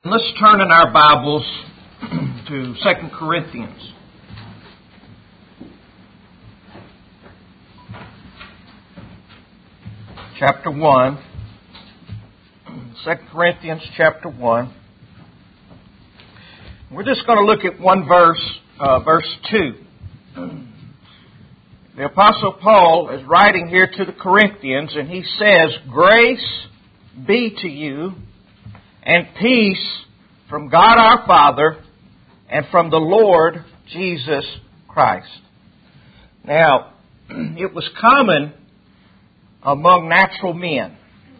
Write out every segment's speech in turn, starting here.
Let's turn in our Bibles to 2 Corinthians. Chapter 1. 2 Corinthians chapter 1. We're just going to look at one verse, verse 2. The Apostle Paul is writing here to the Corinthians, and he says, "Grace be to you and peace from God our Father and from the Lord Jesus Christ." Now, it was common among natural men.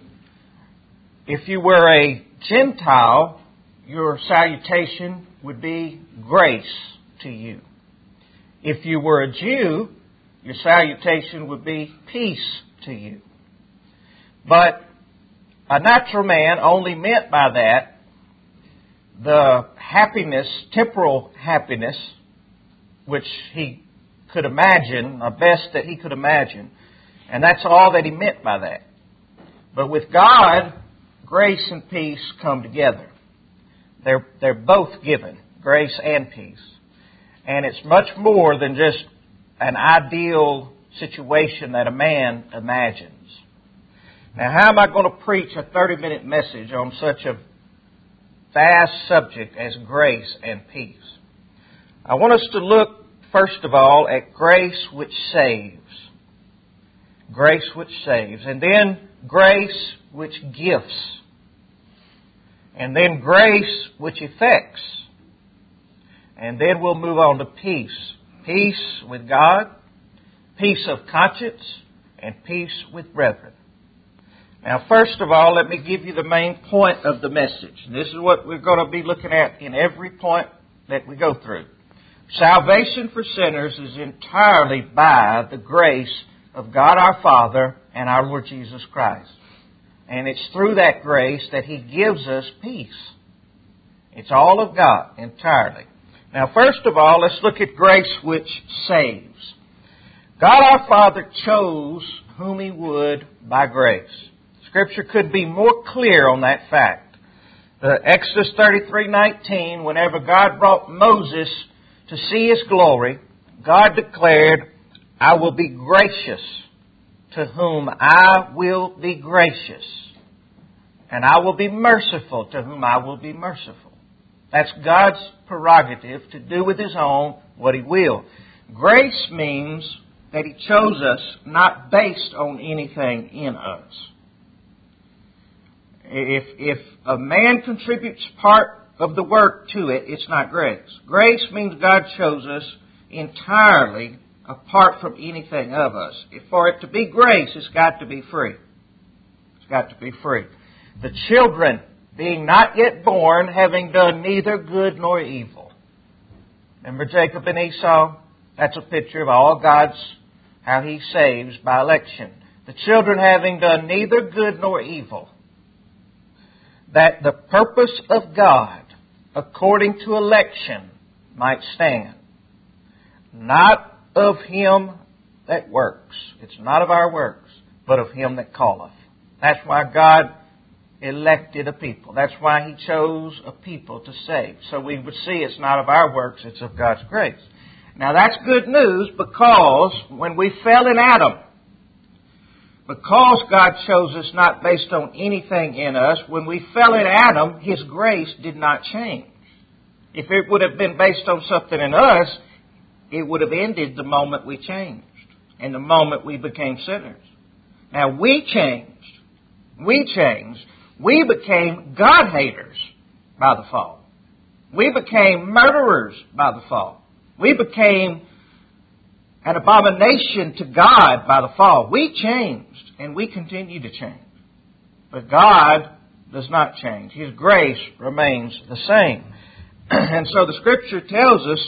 If you were a Gentile, your salutation would be grace to you. If you were a Jew, your salutation would be peace to you. But a natural man only meant by that the happiness, temporal happiness, which he could imagine, the best that he could imagine. And that's all that he meant by that. But with God, grace and peace come together. They're both given, grace and peace. And it's much more than just an ideal situation that a man imagines. Now, how am I going to preach a 30-minute message on such a vast subject as grace and peace? I want us to look, first of all, at grace which saves. Grace which saves. And then grace which gifts. And then grace which effects. And then we'll move on to peace. Peace with God, peace of conscience, and peace with brethren. Now, first of all, let me give you the main point of the message. And this is what we're going to be looking at in every point that we go through. Salvation for sinners is entirely by the grace of God our Father and our Lord Jesus Christ. And it's through that grace that He gives us peace. It's all of God entirely. Now, first of all, let's look at grace which saves. God our Father chose whom He would by grace. Scripture could be more clear on that fact. The Exodus 33:19, whenever God brought Moses to see His glory, God declared, "I will be gracious to whom I will be gracious, and I will be merciful to whom I will be merciful." That's God's prerogative to do with His own what He will. Grace means that He chose us not based on anything in us. If a man contributes part of the work to it, it's not grace. Grace means God chose us entirely apart from anything of us. For it to be grace, it's got to be free. It's got to be free. The children, being not yet born, having done neither good nor evil. Remember Jacob and Esau? That's a picture of all God's, how He saves by election. The children having done neither good nor evil. That the purpose of God, according to election, might stand. Not of him that works. It's not of our works, but of Him that calleth. That's why God elected a people. That's why He chose a people to save. So we would see it's not of our works, it's of God's grace. Now that's good news, because when we fell in Adam, because God chose us not based on anything in us, when we fell in Adam, His grace did not change. If it would have been based on something in us, it would have ended the moment we changed and the moment we became sinners. Now we changed. We changed. We became God-haters by the fall. We became murderers by the fall. We became an abomination to God by the fall. We changed, and we continue to change. But God does not change. His grace remains the same. And so the Scripture tells us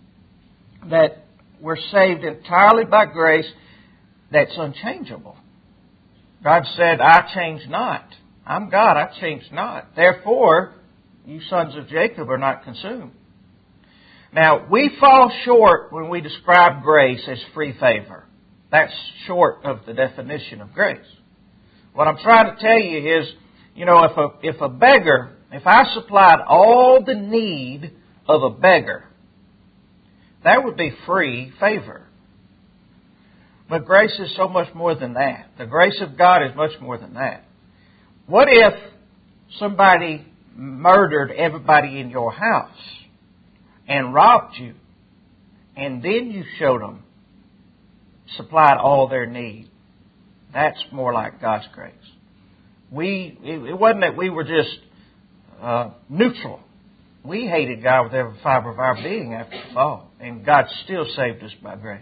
that we're saved entirely by grace that's unchangeable. God said, "I change not. I'm God, I change not. Therefore, you sons of Jacob are not consumed." Now, we fall short when we describe grace as free favor. That's short of the definition of grace. What I'm trying to tell you is, if a beggar If I supplied all the need of a beggar, that would be free favor. But grace is so much more than that. The grace of God is much more than that. What if somebody murdered everybody in your house and robbed you, and then you showed them, supplied all their need? That's more like God's grace. It wasn't that we were just neutral. We hated God with every fiber of our being after the fall, and God still saved us by grace.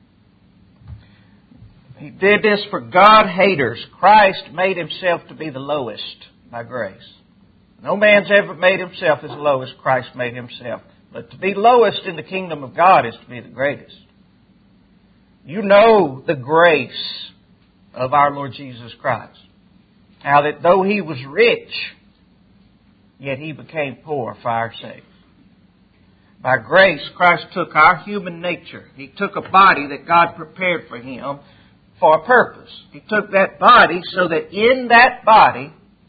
He did this for God haters. Christ made Himself to be the lowest by grace. No man's ever made himself as low as Christ made Himself. But to be lowest in the kingdom of God is to be the greatest. You know the grace of our Lord Jesus Christ. How that though He was rich, yet He became poor for our sake. By grace, Christ took our human nature. He took a body that God prepared for Him for a purpose. He took that body so that in that body,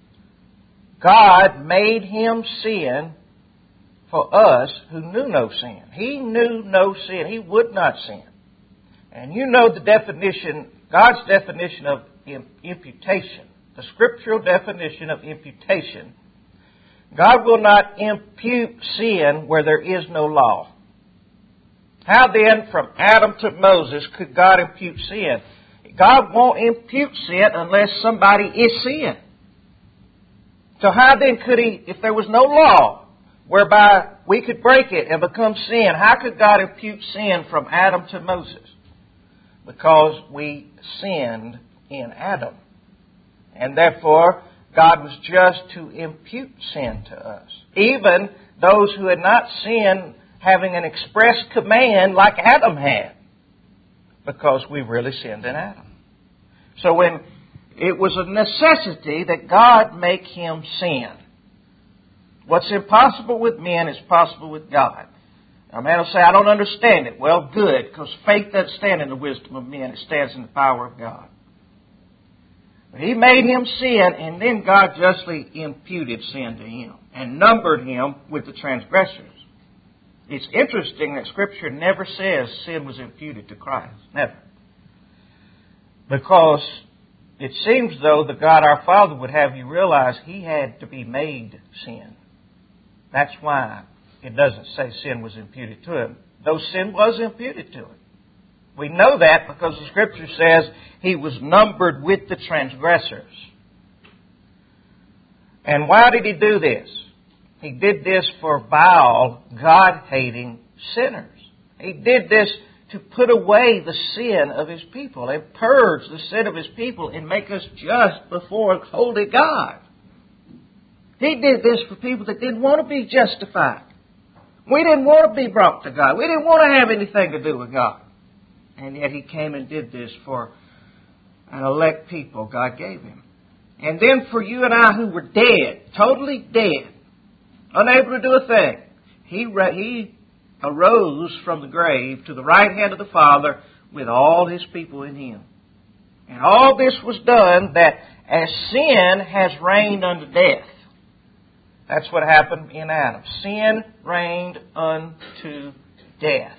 God made Him sin for us who knew no sin. He knew no sin. He would not sin. And you know the definition, God's definition of imputation, the scriptural definition of imputation. God will not impute sin where there is no law. How then, from Adam to Moses, could God impute sin? God won't impute sin unless somebody is sin. So how then could He, if there was no law whereby we could break it and become sin, how could God impute sin from Adam to Moses? Because we sinned in Adam. And therefore, God was just to impute sin to us. Even those who had not sinned having an express command like Adam had. Because we really sinned in Adam. So when it was a necessity that God make Him sin. What's impossible with men is possible with God. A man will say, I don't understand it. Well, good, because faith doesn't stand in the wisdom of men. It stands in the power of God. But He made Him sin, and then God justly imputed sin to Him and numbered Him with the transgressors. It's interesting that Scripture never says sin was imputed to Christ. Never. Because it seems, though, that God our Father would have you realize He had to be made sin. That's why it doesn't say sin was imputed to Him, though sin was imputed to Him. We know that because the Scripture says He was numbered with the transgressors. And why did He do this? He did this for vile, God-hating sinners. He did this to put away the sin of His people and purge the sin of His people and make us just before a holy God. He did this for people that didn't want to be justified. We didn't want to be brought to God. We didn't want to have anything to do with God. And yet He came and did this for an elect people God gave Him. And then for you and I who were dead, totally dead, unable to do a thing, He arose from the grave to the right hand of the Father with all His people in Him. And all this was done that as sin has reigned unto death. That's what happened in Adam. Sin reigned unto death.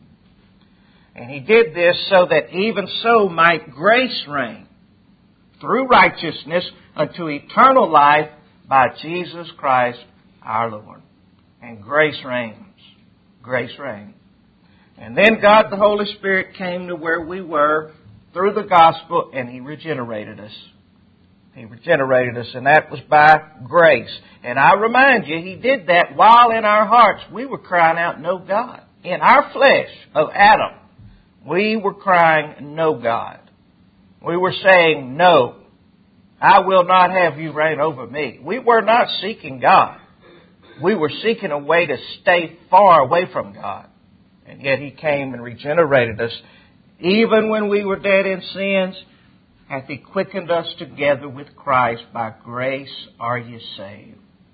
And He did this so that even so might grace reign through righteousness unto eternal life by Jesus Christ our Lord. And grace reigns. Grace reigns. And then God the Holy Spirit came to where we were through the gospel, and He regenerated us. He regenerated us, and that was by grace. And I remind you, He did that while in our hearts we were crying out, no God. In our flesh of Adam, we were crying, no God. We were saying, no, I will not have you reign over me. We were not seeking God. We were seeking a way to stay far away from God. And yet He came and regenerated us. Even when we were dead in sins, hath He quickened us together with Christ. By grace are ye saved.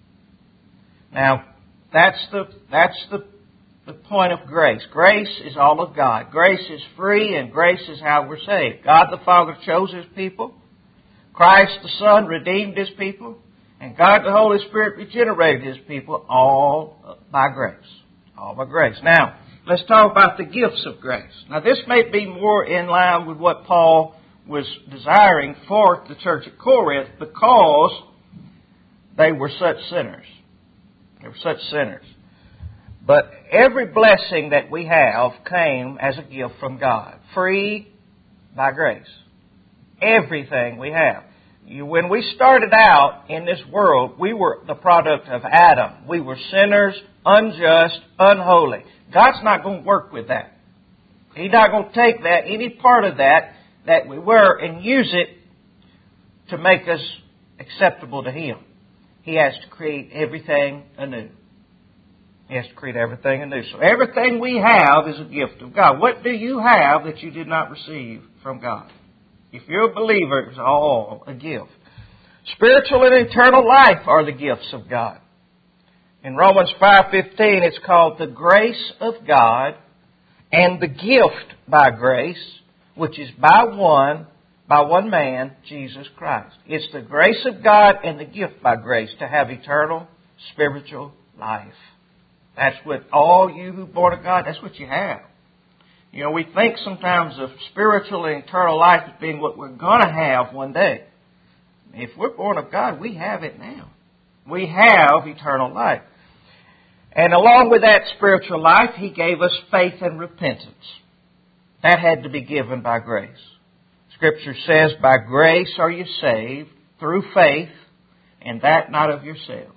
Now, that's the point of grace. Grace is all of God. Grace is free, and grace is how we're saved. God the Father chose His people. Christ the Son redeemed His people. And God the Holy Spirit regenerated His people all by grace. All by grace. Now, let's talk about the gifts of grace. Now, this may be more in line with what Paul was desiring for the church at Corinth because they were such sinners. They were such sinners. But every blessing that we have came as a gift from God. Free by grace. Everything we have. When we started out in this world, we were the product of Adam. We were sinners, unjust, unholy. God's not going to work with that. He's not going to take that, any part of that we were, and use it to make us acceptable to Him. He has to create everything anew. He has to create everything anew. So everything we have is a gift of God. What do you have that you did not receive from God? If you're a believer, it's all a gift. Spiritual and eternal life are the gifts of God. In Romans 5:15, it's called the grace of God and the gift by grace, which is by one man, Jesus Christ. It's the grace of God and the gift by grace to have eternal spiritual life. That's what all you who are born of God, that's what you have. You know, we think sometimes of spiritual and eternal life as being what we're going to have one day. If we're born of God, we have it now. We have eternal life. And along with that spiritual life, He gave us faith and repentance. That had to be given by grace. Scripture says, by grace are you saved through faith, and that not of yourselves.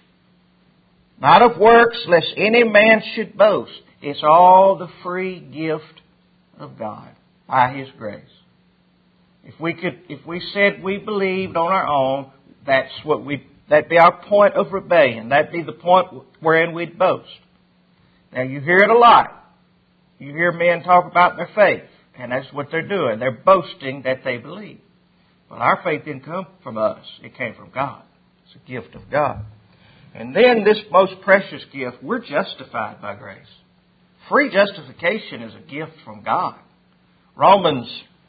Not of works, lest any man should boast. It's all the free gift of God by His grace. If we said we believed on our own, that'd be our point of rebellion. That'd be the point wherein we'd boast. Now you hear it a lot. You hear men talk about their faith, and that's what they're doing. They're boasting that they believe. But our faith didn't come from us. It came from God. It's a gift of God. And then this most precious gift, we're justified by grace. Free justification is a gift from God. Romans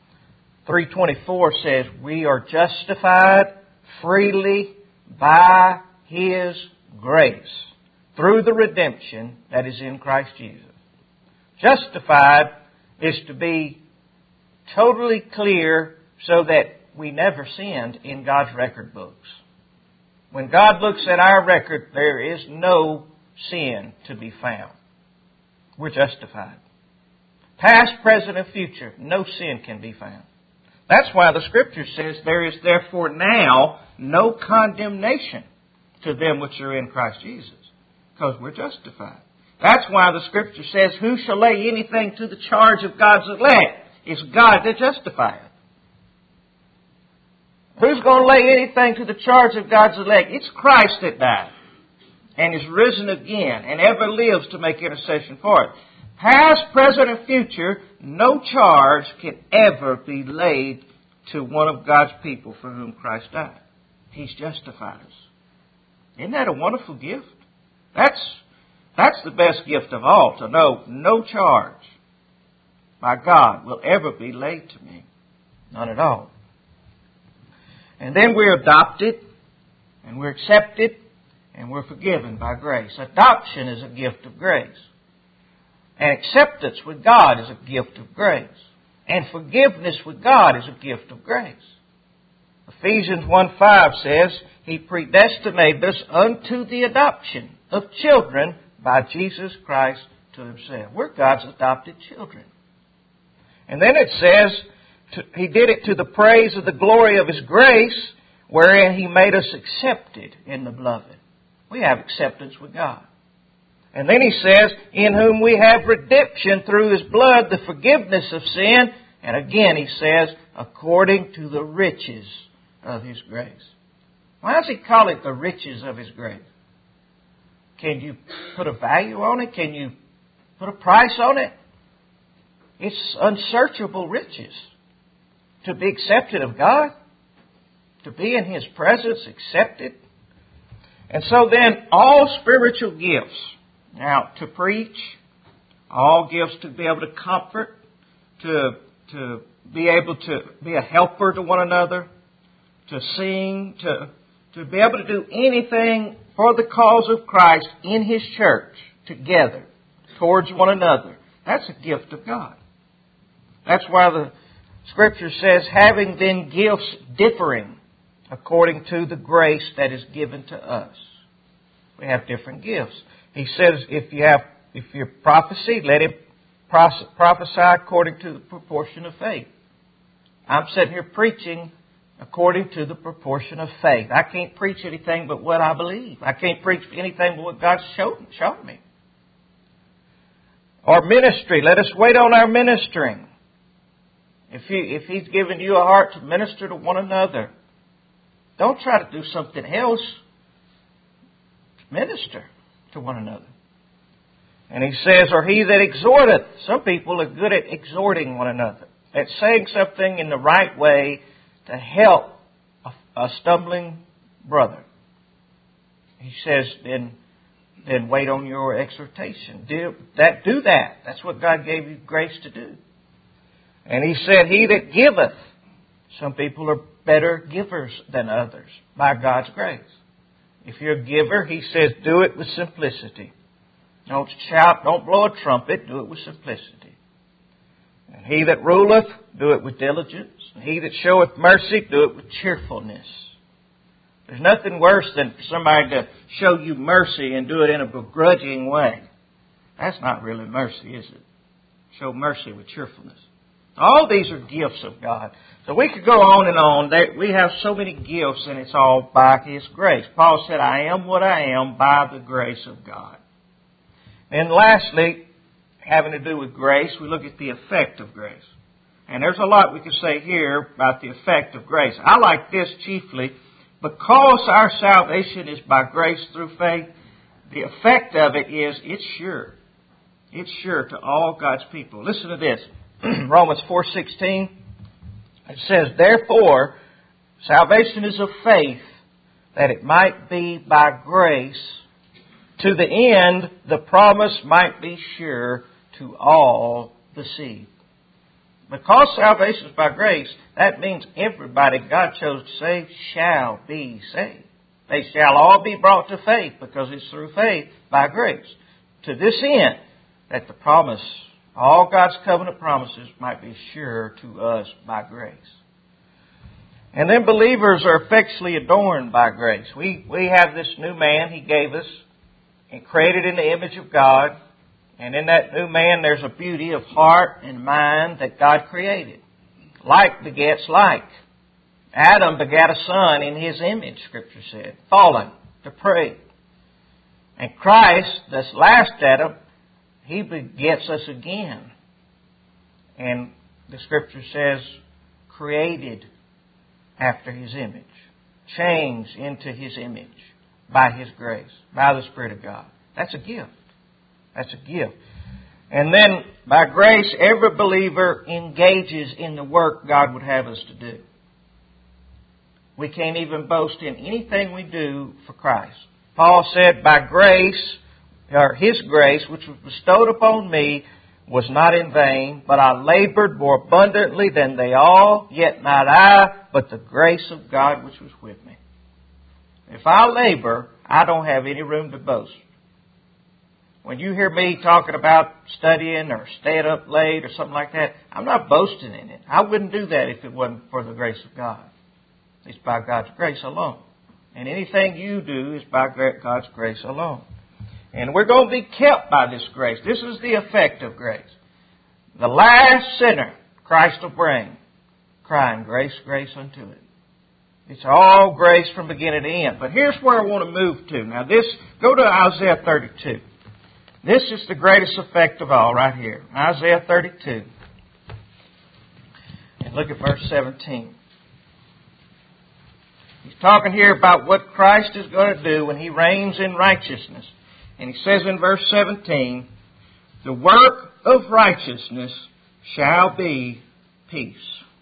3:24 says, we are justified freely by His grace through the redemption that is in Christ Jesus. Justified is to be totally clear so that we never sinned in God's record books. When God looks at our record, there is no sin to be found. We're justified. Past, present, and future, no sin can be found. That's why the Scripture says, there is therefore now no condemnation to them which are in Christ Jesus. Because we're justified. That's why the Scripture says, who shall lay anything to the charge of God's elect? It's God that justifieth. Who's going to lay anything to the charge of God's elect? It's Christ that died and is risen again and ever lives to make intercession for it. Past, present, and future, no charge can ever be laid to one of God's people for whom Christ died. He's justified us. Isn't that a wonderful gift? That's the best gift of all, to know no charge by God will ever be laid to me. None at all. And then we're adopted, and we're accepted, and we're forgiven by grace. Adoption is a gift of grace. And acceptance with God is a gift of grace. And forgiveness with God is a gift of grace. Ephesians 1:5 says, He predestinated us unto the adoption of children by Jesus Christ to Himself. We're God's adopted children. And then it says, He did it to the praise of the glory of His grace, wherein He made us accepted in the beloved. We have acceptance with God. And then He says, in whom we have redemption through His blood, the forgiveness of sin. And again He says, according to the riches of His grace. Why does He call it the riches of His grace? Can you put a value on it? Can you put a price on it? It's unsearchable riches. To be accepted of God, to be in His presence, accepted. And so then, all spiritual gifts. Now, to preach, all gifts to be able to comfort, to be able to be a helper to one another, to sing, to be able to do anything for the cause of Christ in His church together, towards one another, that's a gift of God. That's why the Scripture says, having then gifts differing according to the grace that is given to us. We have different gifts. He says, if you prophecy, let him prophesy according to the proportion of faith. I'm sitting here preaching according to the proportion of faith. I can't preach anything but what I believe. I can't preach anything but what God's shown me. Or ministry, let us wait on our ministering. If He's given you a heart to minister to one another, don't try to do something else. Minister to one another. And He says, or he that exhorteth. Some people are good at exhorting one another, at saying something in the right way to help a stumbling brother. He says, then wait on your exhortation. Do that. That's what God gave you grace to do. And He said, he that giveth. Some people are better givers than others by God's grace. If you're a giver, He says, do it with simplicity. Don't shout, don't blow a trumpet, do it with simplicity. And he that ruleth, do it with diligence. And he that showeth mercy, do it with cheerfulness. There's nothing worse than for somebody to show you mercy and do it in a begrudging way. That's not really mercy, is it? Show mercy with cheerfulness. All these are gifts of God. So we could go on and on. We have so many gifts, and it's all by His grace. Paul said, I am what I am by the grace of God. And lastly, having to do with grace, we look at the effect of grace. And there's a lot we can say here about the effect of grace. I like this chiefly. Because our salvation is by grace through faith, the effect of it is it's sure. It's sure to all God's people. Listen to this. Romans 4:16. It says, therefore, salvation is of faith, that it might be by grace, to the end the promise might be sure to all the seed. Because salvation is by grace, that means everybody God chose to save shall be saved. They shall all be brought to faith because it's through faith by grace. To this end, that the promise, all God's covenant promises might be sure to us by grace. And then believers are effectually adorned by grace. We have this new man He gave us and created in the image of God. And in that new man there's a beauty of heart and mind that God created. Like begets like. Adam begat a son in his image, Scripture said, fallen, depraved. And Christ, this last Adam, He begets us again. And the Scripture says, created after His image. Changed into His image by His grace, by the Spirit of God. That's a gift. That's a gift. And then, by grace, every believer engages in the work God would have us to do. We can't even boast in anything we do for Christ. Paul said, by grace, or His grace, which was bestowed upon me, was not in vain, but I labored more abundantly than they all, yet not I, but the grace of God which was with me. If I labor, I don't have any room to boast. When you hear me talking about studying or staying up late or something like that, I'm not boasting in it. I wouldn't do that if it wasn't for the grace of God. It's by God's grace alone. And anything you do is by God's grace alone. And we're going to be kept by this grace. This is the effect of grace. The last sinner Christ will bring, crying, grace, grace unto it. It's all grace from beginning to end. But here's where I want to move to. Now go to Isaiah 32. This is the greatest effect of all right here. Isaiah 32. And look at verse 17. He's talking here about what Christ is going to do when He reigns in righteousness. And He says in verse 17, the work of righteousness shall be peace.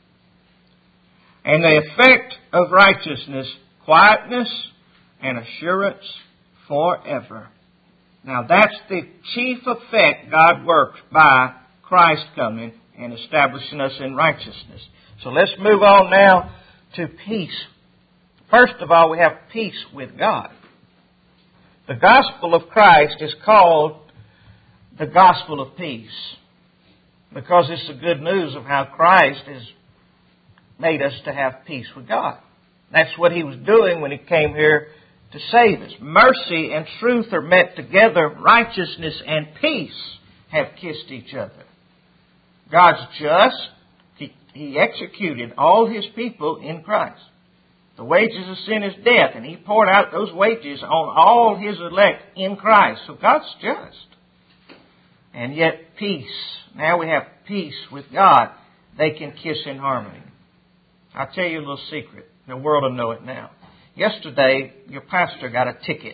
And the effect of righteousness, quietness and assurance forever. Now that's the chief effect God works by Christ coming and establishing us in righteousness. So let's move on now to peace. First of all, we have peace with God. The gospel of Christ is called the gospel of peace because it's the good news of how Christ has made us to have peace with God. That's what He was doing when He came here to save us. Mercy and truth are met together. Righteousness and peace have kissed each other. God's just. He executed all His people in Christ. The wages of sin is death, and He poured out those wages on all His elect in Christ. So God's just. And yet peace. Now we have peace with God. They can kiss in harmony. I'll tell you a little secret. The world will know it now. Yesterday, your pastor got a ticket.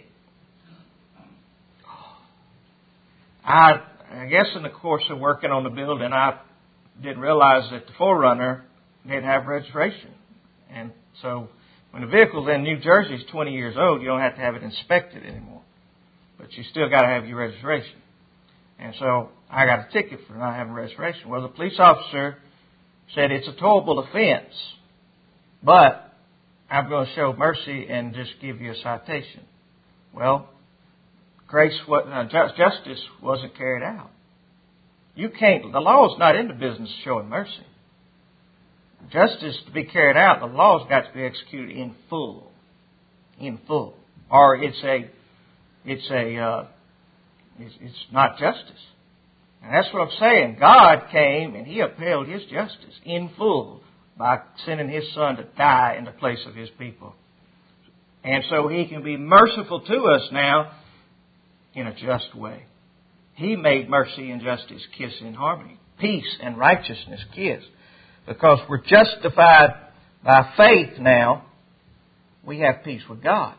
I guess in the course of working on the building, I didn't realize that the Forerunner didn't have registration. And so when the vehicle's in New Jersey is 20 years old, you don't have to have it inspected anymore. But you still got to have your registration. And so I got a ticket for not having registration. Well, the police officer said it's a towable offense, but I'm going to show mercy and just give you a citation. Well, justice wasn't carried out. The law is not in the business of showing mercy. Justice to be carried out, the law's got to be executed in full. In full. Or it's not justice. And that's what I'm saying. God came and He upheld His justice in full by sending His Son to die in the place of His people. And so He can be merciful to us now in a just way. He made mercy and justice kiss in harmony. Peace and righteousness kiss. Because we're justified by faith now, we have peace with God.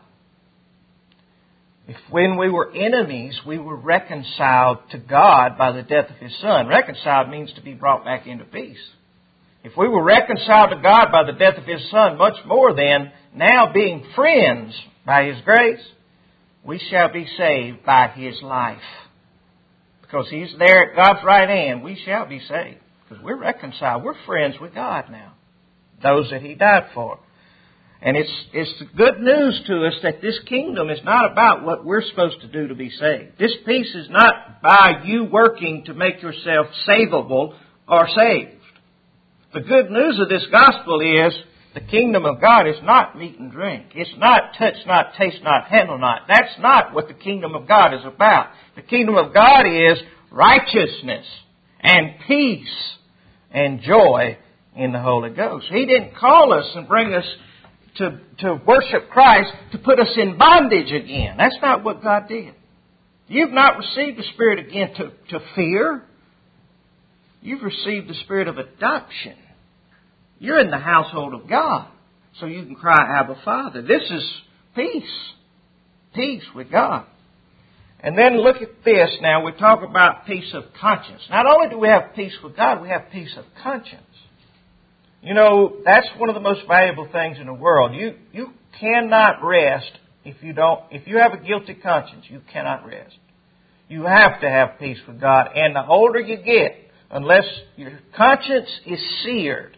If when we were enemies, we were reconciled to God by the death of His Son. Reconciled means to be brought back into peace. If we were reconciled to God by the death of His Son, much more then, now being friends by His grace, we shall be saved by His life. Because He's there at God's right hand, we shall be saved. Because we're reconciled. We're friends with God now. Those that He died for. And it's good news to us that this kingdom is not about what we're supposed to do to be saved. This peace is not by you working to make yourself savable or saved. The good news of this gospel is the kingdom of God is not meat and drink. It's not touch not, taste not, handle not. That's not what the kingdom of God is about. The kingdom of God is righteousness and peace and joy in the Holy Ghost. He didn't call us and bring us to worship Christ to put us in bondage again. That's not what God did. You've not received the Spirit again to fear. You've received the Spirit of adoption. You're in the household of God, so you can cry, Abba, Father. This is peace. Peace with God. And then look at this now. We talk about peace of conscience. Not only do we have peace with God, we have peace of conscience. You know, that's one of the most valuable things in the world. You cannot rest if you have a guilty conscience, you cannot rest. You have to have peace with God. And the older you get, unless your conscience is seared,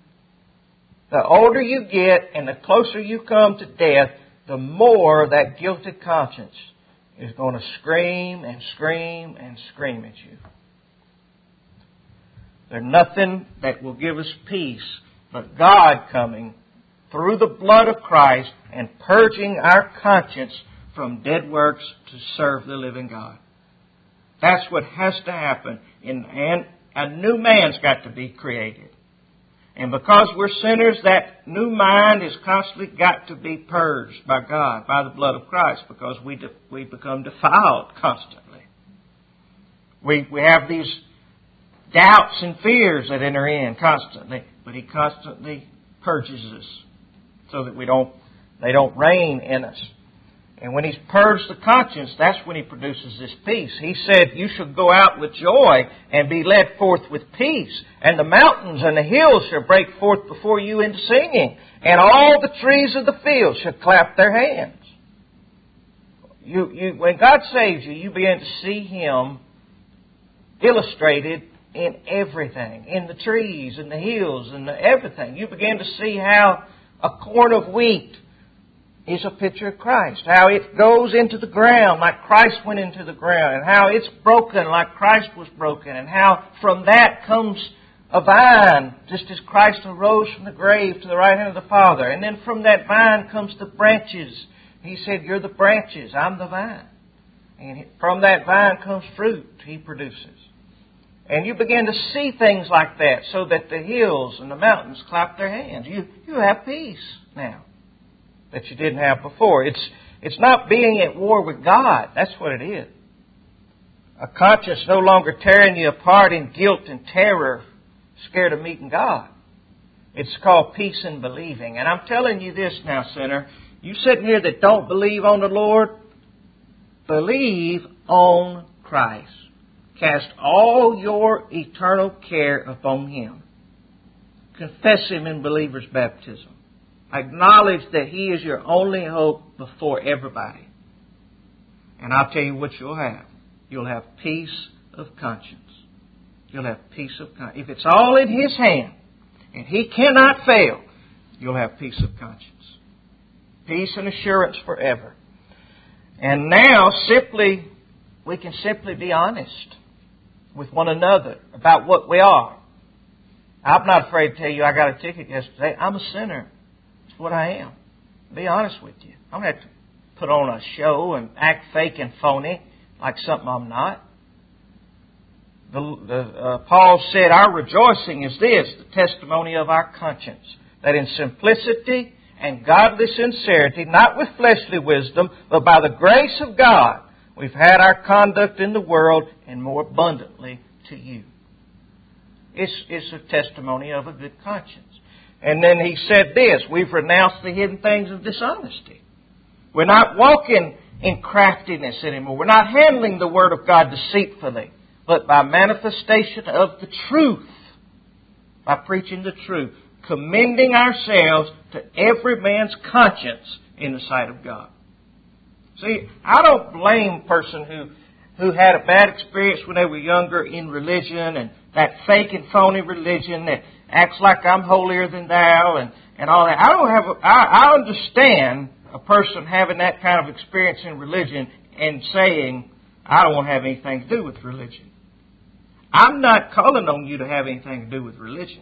the older you get and the closer you come to death, the more that guilty conscience is going to scream and scream and scream at you. There's nothing that will give us peace but God coming through the blood of Christ and purging our conscience from dead works to serve the living God. That's what has to happen. And a new man's got to be created. And because we're sinners, that new mind has constantly got to be purged by God, by the blood of Christ, because we become defiled constantly. We have these doubts and fears that enter in constantly, but He constantly purges us so that they don't reign in us. And when He's purged the conscience, that's when He produces this peace. He said, you shall go out with joy and be led forth with peace. And the mountains and the hills shall break forth before you into singing. And all the trees of the field shall clap their hands. When God saves you, you begin to see Him illustrated in everything. In the trees and the hills and everything. You begin to see how a corn of wheat is a picture of Christ. How it goes into the ground like Christ went into the ground, and how it's broken like Christ was broken, and how from that comes a vine, just as Christ arose from the grave to the right hand of the Father. And then from that vine comes the branches. He said, you're the branches, I'm the vine. And from that vine comes fruit He produces. And you begin to see things like that, so that the hills and the mountains clap their hands. You have peace now that you didn't have before. It's not being at war with God. That's what it is. A conscience no longer tearing you apart in guilt and terror, scared of meeting God. It's called peace in believing. And I'm telling you this now, sinner. You sitting here that don't believe on the Lord, believe on Christ. Cast all your eternal care upon Him. Confess Him in believer's baptism. Acknowledge that He is your only hope before everybody. And I'll tell you what you'll have. You'll have peace of conscience. You'll have peace of conscience. If it's all in His hand, and He cannot fail, you'll have peace of conscience. Peace and assurance forever. And now, we can simply be honest with one another about what we are. I'm not afraid to tell you I got a ticket yesterday. I'm a sinner. It's what I am. Be honest with you. I don't have to put on a show and act fake and phony like something I'm not. Paul said, our rejoicing is this, the testimony of our conscience, that in simplicity and godly sincerity, not with fleshly wisdom, but by the grace of God, we've had our conduct in the world and more abundantly to you. It's a testimony of a good conscience. And then he said this, we've renounced the hidden things of dishonesty. We're not walking in craftiness anymore. We're not handling the Word of God deceitfully, but by manifestation of the truth, by preaching the truth, commending ourselves to every man's conscience in the sight of God. See, I don't blame a person who had a bad experience when they were younger in religion, and that fake and phony religion that acts like I'm holier than thou and all that. I understand a person having that kind of experience in religion and saying, I don't want to have anything to do with religion. I'm not calling on you to have anything to do with religion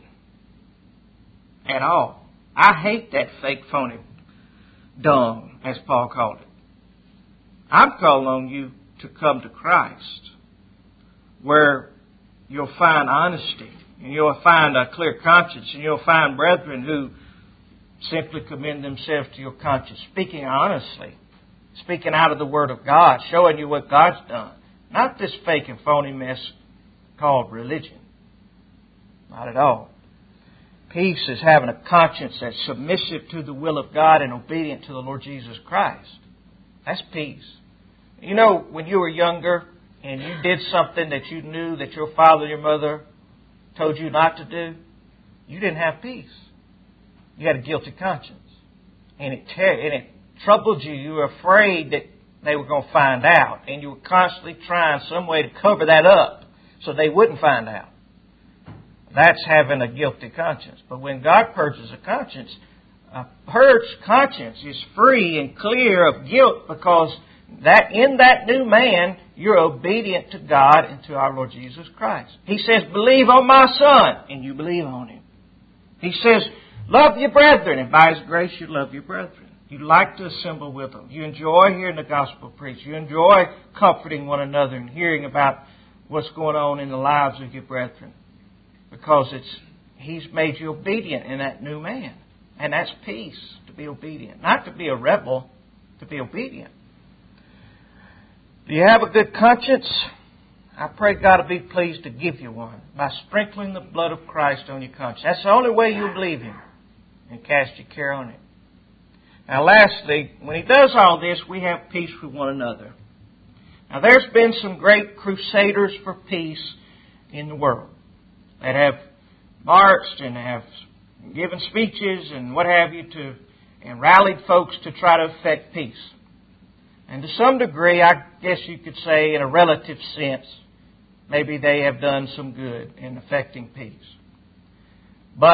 at all. I hate that fake, phony dung, as Paul called it. I'm calling on you to come to Christ, where you'll find honesty, and you'll find a clear conscience, and you'll find brethren who simply commend themselves to your conscience, speaking honestly, speaking out of the Word of God, showing you what God's done. Not this fake and phony mess called religion. Not at all. Peace is having a conscience that's submissive to the will of God and obedient to the Lord Jesus Christ. That's peace. You know, when you were younger and you did something that you knew that your father and your mother told you not to do, you didn't have peace. You had a guilty conscience. And it troubled you. You were afraid that they were going to find out. And you were constantly trying some way to cover that up so they wouldn't find out. That's having a guilty conscience. But when God purges a conscience, a purged conscience is free and clear of guilt, because that in that new man, you're obedient to God and to our Lord Jesus Christ. He says, believe on my Son, and you believe on Him. He says, love your brethren, and by His grace you love your brethren. You like to assemble with them. You enjoy hearing the gospel preached. You enjoy comforting one another and hearing about what's going on in the lives of your brethren. Because He's made you obedient in that new man. And that's peace, to be obedient. Not to be a rebel, to be obedient. Do you have a good conscience? I pray God will be pleased to give you one by sprinkling the blood of Christ on your conscience. That's the only way you believe Him and cast your care on Him. Now lastly, when He does all this, we have peace with one another. Now there's been some great crusaders for peace in the world that have marched and have given speeches and what have you and rallied folks to try to effect peace. And to some degree, I guess you could say in a relative sense, maybe they have done some good in effecting peace. But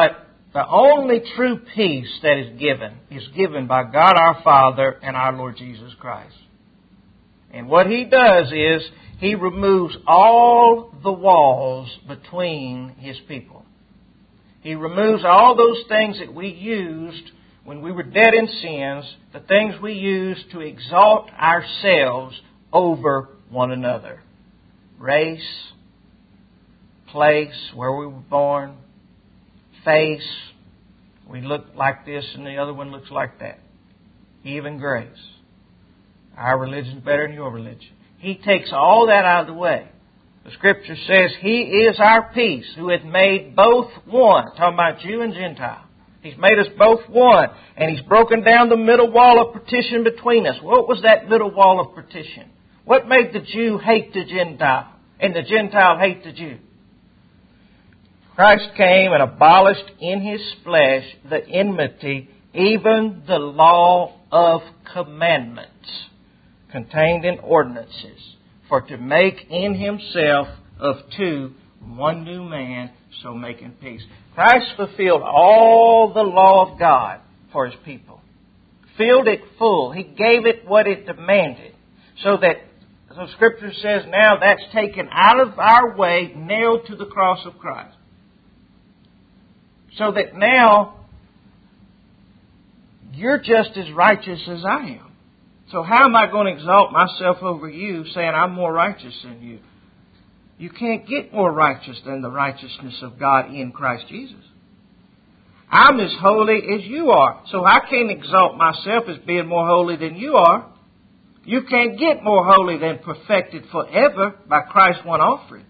The only true peace that is given by God our Father and our Lord Jesus Christ. And what He does is He removes all the walls between His people. He removes all those things that we used when we were dead in sins, the things we used to exalt ourselves over one another. Race, place, where we were born, face, we look like this and the other one looks like that. Even grace. Our religion's better than your religion. He takes all that out of the way. The Scripture says He is our peace, who hath made both one. Talking about Jew and Gentile. He's made us both one. And He's broken down the middle wall of partition between us. What was that middle wall of partition? What made the Jew hate the Gentile and the Gentile hate the Jew? Christ came and abolished in His flesh the enmity, even the law of commandments contained in ordinances, for to make in Himself of two one new man, so making peace. Christ fulfilled all the law of God for His people. Filled it full. He gave it what it demanded. So Scripture says now that's taken out of our way, nailed to the cross of Christ. So that now you're just as righteous as I am. So how am I going to exalt myself over you, saying I'm more righteous than you? You can't get more righteous than the righteousness of God in Christ Jesus. I'm as holy as you are. So I can't exalt myself as being more holy than you are. You can't get more holy than perfected forever by Christ's one offering.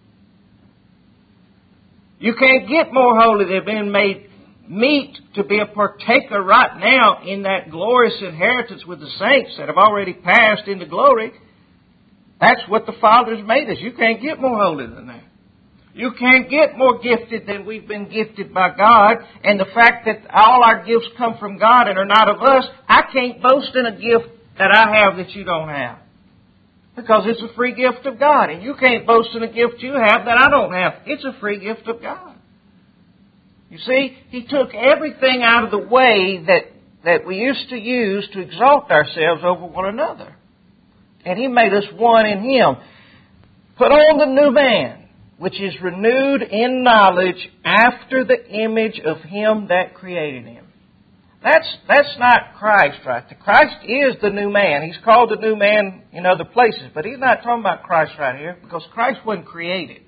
You can't get more holy than being made meet to be a partaker right now in that glorious inheritance with the saints that have already passed into glory. That's what the Father's made us. You can't get more holy than that. You can't get more gifted than we've been gifted by God. And the fact that all our gifts come from God and are not of us, I can't boast in a gift that I have that you don't have. Because it's a free gift of God. And you can't boast in a gift you have that I don't have. It's a free gift of God. You see, He took everything out of the way that we used to use to exalt ourselves over one another. And He made us one in Him. Put on the new man, which is renewed in knowledge after the image of Him that created him. That's not Christ, right? Christ is the new man. He's called the new man in other places, but He's not talking about Christ right here, because Christ wasn't created.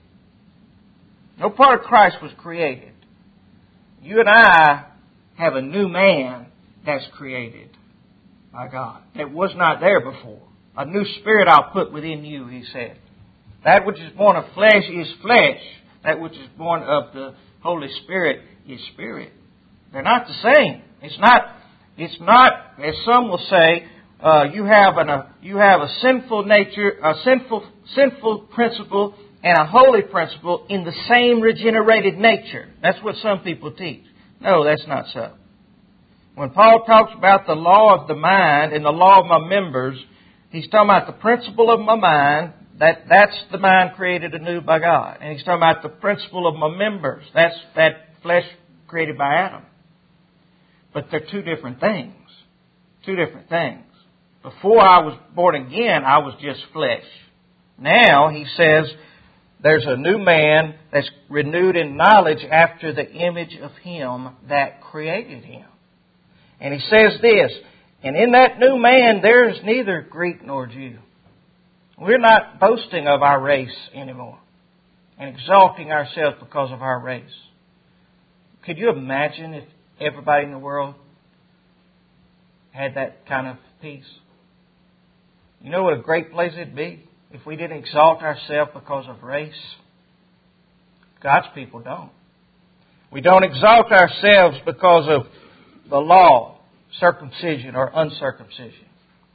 No part of Christ was created. You and I have a new man that's created by God that was not there before. A new spirit I'll put within you, He said. That which is born of flesh is flesh. That which is born of the Holy Spirit is spirit. They're not the same. It's not, as some will say, you have a sinful nature, a sinful principle, and a holy principle in the same regenerated nature. That's what some people teach. No, that's not so. When Paul talks about the law of the mind and the law of my members, he's talking about the principle of my mind. That's the mind created anew by God. And he's talking about the principle of my members. That's that flesh created by Adam. But they're two different things. Two different things. Before I was born again, I was just flesh. Now, he says, there's a new man that's renewed in knowledge after the image of Him that created him. And he says this, and in that new man there is neither Greek nor Jew. We're not boasting of our race anymore and exalting ourselves because of our race. Could you imagine if everybody in the world had that kind of peace? You know what a great place it'd be if we didn't exalt ourselves because of race? God's people don't. We don't exalt ourselves because of the law, circumcision or uncircumcision.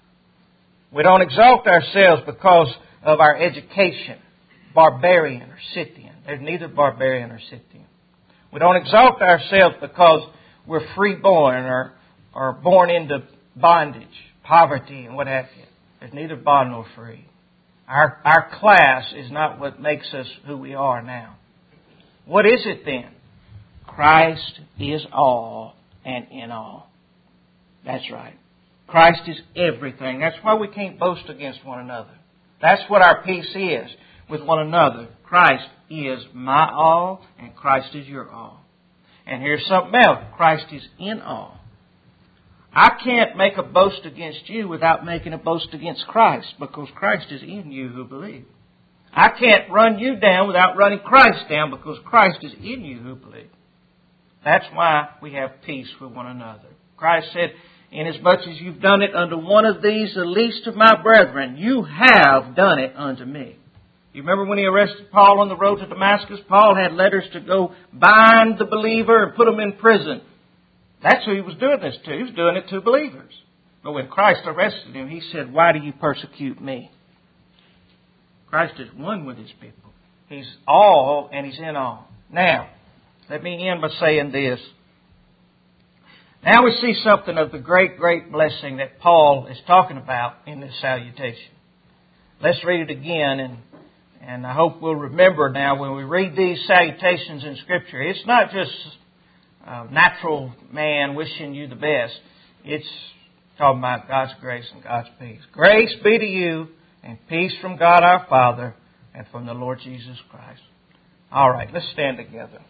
We don't exalt ourselves because of our education, barbarian or Scythian. There's neither barbarian or Scythian. We don't exalt ourselves because we're free-born or born into bondage, poverty, and what have you. There's neither bond nor free. Our class is not what makes us who we are now. What is it then? Christ is all and in all. That's right. Christ is everything. That's why we can't boast against one another. That's what our peace is with one another. Christ is my all and Christ is your all. And here's something else. Christ is in all. I can't make a boast against you without making a boast against Christ, because Christ is in you who believe. I can't run you down without running Christ down, because Christ is in you who believe. That's why we have peace with one another. Christ said, inasmuch as you've done it unto one of these, the least of my brethren, you have done it unto me. You remember when he arrested Paul on the road to Damascus? Paul had letters to go bind the believer and put him in prison. That's who he was doing this to. He was doing it to believers. But when Christ arrested him, he said, why do you persecute me? Christ is one with His people. He's all and He's in all. Now, let me end by saying this. Now we see something of the great, great blessing that Paul is talking about in this salutation. Let's read it again, and I hope we'll remember now when we read these salutations in Scripture, it's not just natural man wishing you the best. It's talking about God's grace and God's peace. Grace be to you and peace from God our Father and from the Lord Jesus Christ. All right, let's stand together.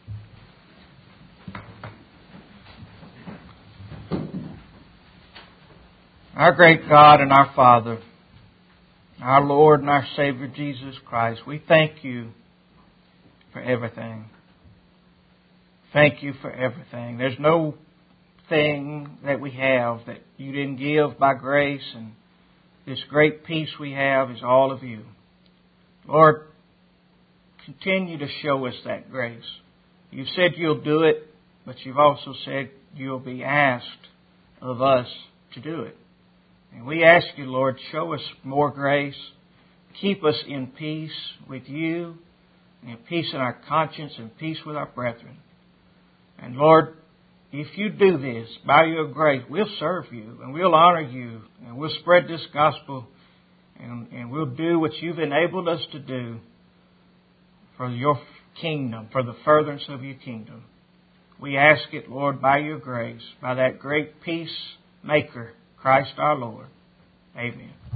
Our great God and our Father, our Lord and our Savior Jesus Christ, we thank you for everything. Thank you for everything. There's no thing that we have that you didn't give by grace, and this great peace we have is all of you. Lord, continue to show us that grace. You've said you'll do it, but you've also said you'll be asked of us to do it. And we ask you, Lord, show us more grace. Keep us in peace with you, and peace in our conscience, and peace with our brethren. And Lord, if you do this by your grace, we'll serve you and we'll honor you and we'll spread this gospel and we'll do what you've enabled us to do for your kingdom, for the furtherance of your kingdom. We ask it, Lord, by your grace, by that great peacemaker, Christ our Lord. Amen.